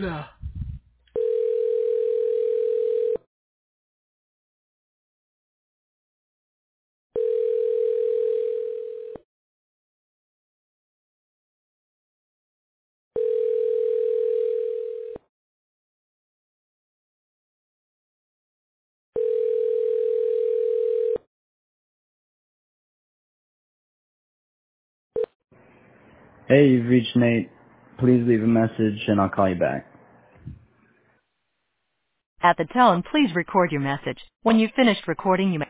now. Hey, you've reached Nate. Please leave a message and I'll call you back. At the tone, please record your message. When you've finished recording, you may